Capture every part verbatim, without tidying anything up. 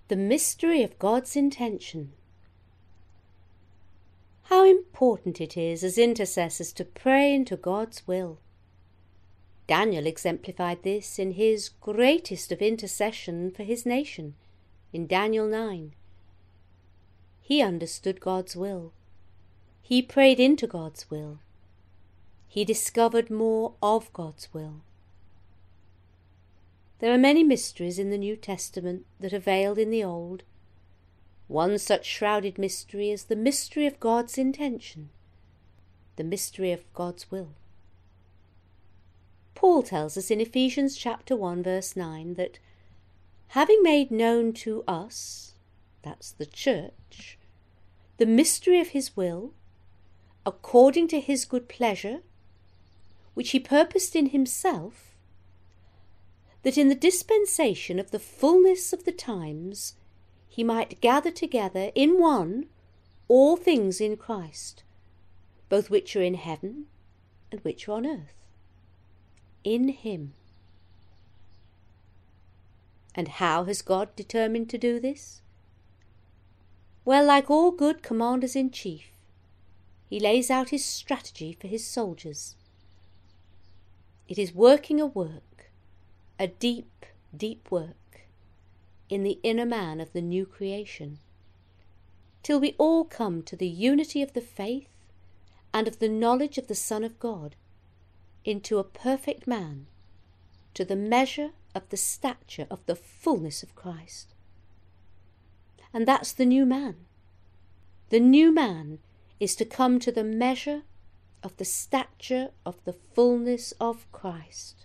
The mystery of God's intention. How important it is as intercessors to pray into God's will. Daniel exemplified this in his greatest of intercession for his nation, in Daniel nine. He understood God's will. He prayed into God's will. He discovered more of God's will. There are many mysteries in the New Testament that are veiled in the Old. One such shrouded mystery is the mystery of God's intention, the mystery of God's will. Paul tells us in Ephesians chapter one verse nine that, having made known to us, that's the church, the mystery of his will, according to his good pleasure, which he purposed in himself, that in the dispensation of the fullness of the times he might gather together in one all things in Christ, both which are in heaven and which are on earth. In him. And how has God determined to do this? Well, like all good commanders-in-chief, he lays out his strategy for his soldiers. It is working a work, a deep, deep work, in the inner man of the new creation, till we all come to the unity of the faith and of the knowledge of the Son of God, into a perfect man, to the measure of the stature of the fullness of Christ. And that's the new man. The new man is to come to the measure of the stature of the fullness of Christ.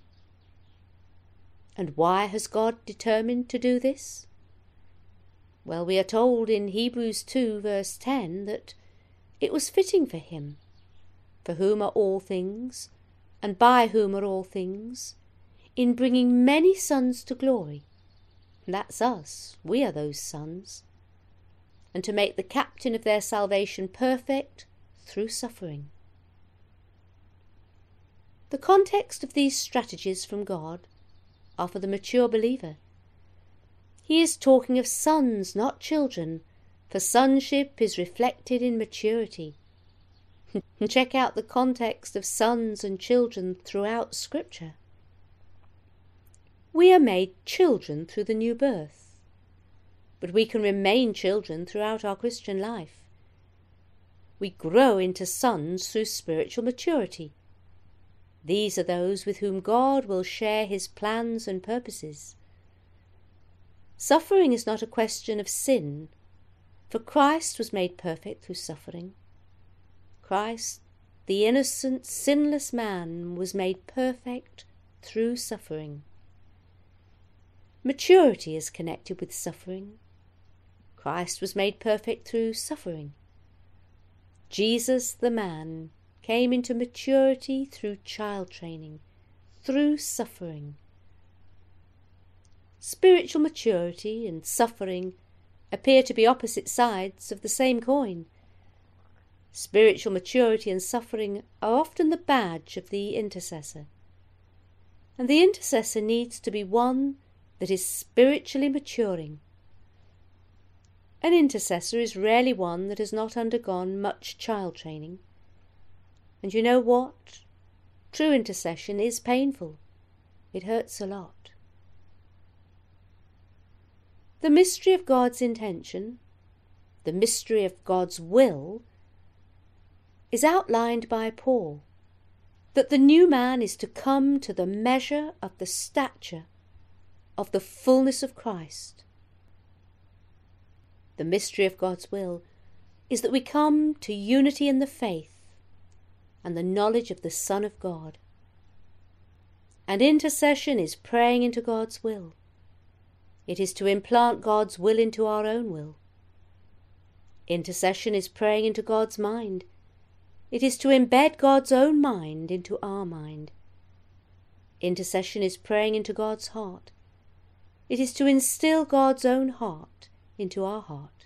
And why has God determined to do this? Well, we are told in Hebrews two verse ten that it was fitting for him, for whom are all things, and by whom are all things, in bringing many sons to glory. That's us, we are those sons. And to make the captain of their salvation perfect through suffering. The context of these strategies from God are for the mature believer. He is talking of sons, not children, for sonship is reflected in maturity. Check out the context of sons and children throughout Scripture. We are made children through the new birth, but we can remain children throughout our Christian life. We grow into sons through spiritual maturity. These are those with whom God will share his plans and purposes. Suffering is not a question of sin, for Christ was made perfect through suffering. Christ, the innocent, sinless man, was made perfect through suffering. Maturity is connected with suffering. Christ was made perfect through suffering. Jesus, the man, came into maturity through child training, through suffering. Spiritual maturity and suffering appear to be opposite sides of the same coin. Spiritual maturity and suffering are often the badge of the intercessor. And the intercessor needs to be one that is spiritually maturing. An intercessor is rarely one that has not undergone much child training. And you know what? True intercession is painful. It hurts a lot. The mystery of God's intention, the mystery of God's will, is outlined by Paul, that the new man is to come to the measure of the stature of the fullness of Christ. The mystery of God's will is that we come to unity in the faith and the knowledge of the Son of God. And intercession is praying into God's will. It is to implant God's will into our own will. Intercession is praying into God's mind. It is to embed God's own mind into our mind. Intercession is praying into God's heart. It is to instill God's own heart into our heart.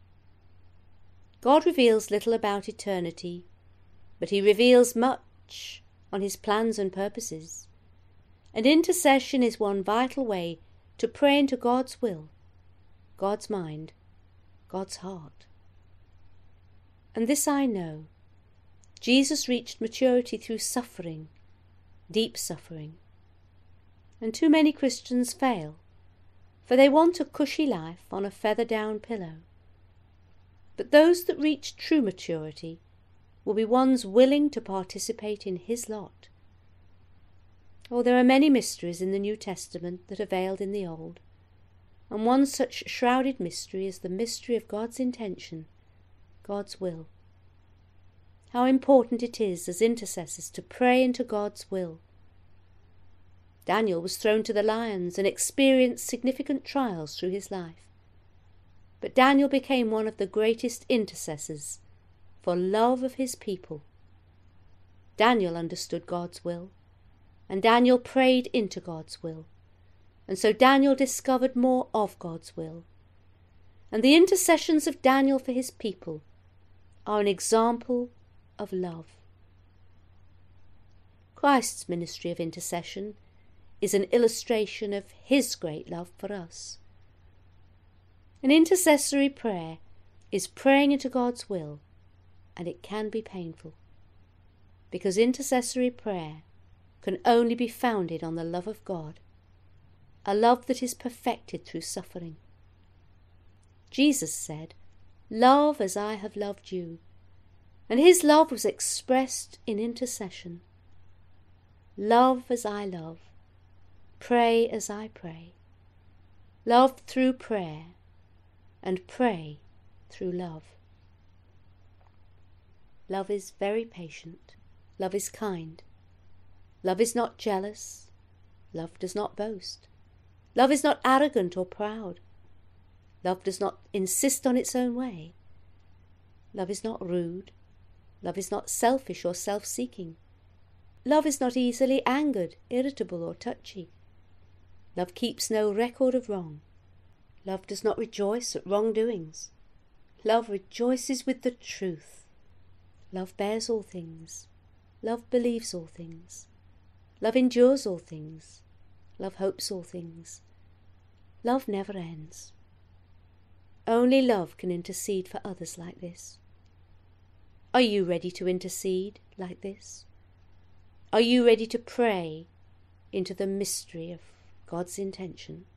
God reveals little about eternity, but he reveals much on his plans and purposes. And intercession is one vital way to pray into God's will, God's mind, God's heart. And this I know, Jesus reached maturity through suffering, deep suffering. And too many Christians fail, for they want a cushy life on a feather-down pillow. But those that reach true maturity will be ones willing to participate in his lot. Oh, there are many mysteries in the New Testament that are veiled in the Old, and one such shrouded mystery is the mystery of God's intention, God's will. How important it is as intercessors to pray into God's will. Daniel was thrown to the lions and experienced significant trials through his life. But Daniel became one of the greatest intercessors for love of his people. Daniel understood God's will, and Daniel prayed into God's will, and so Daniel discovered more of God's will. And the intercessions of Daniel for his people are an example of love. Christ's ministry of intercession is an illustration of his great love for us. An intercessory prayer is praying into God's will, and it can be painful, because intercessory prayer can only be founded on the love of God, a love that is perfected through suffering. Jesus said, "Love as I have loved you," and his love was expressed in intercession. Love as I love, pray as I pray, love through prayer, and pray through love. Love is very patient. Love is kind. Love is not jealous. Love does not boast. Love is not arrogant or proud. Love does not insist on its own way. Love is not rude. Love is not selfish or self-seeking. Love is not easily angered, irritable, or touchy. Love keeps no record of wrong. Love does not rejoice at wrongdoings. Love rejoices with the truth. Love bears all things. Love believes all things. Love endures all things. Love hopes all things. Love never ends. Only love can intercede for others like this. Are you ready to intercede like this? Are you ready to pray into the mystery of God's intention?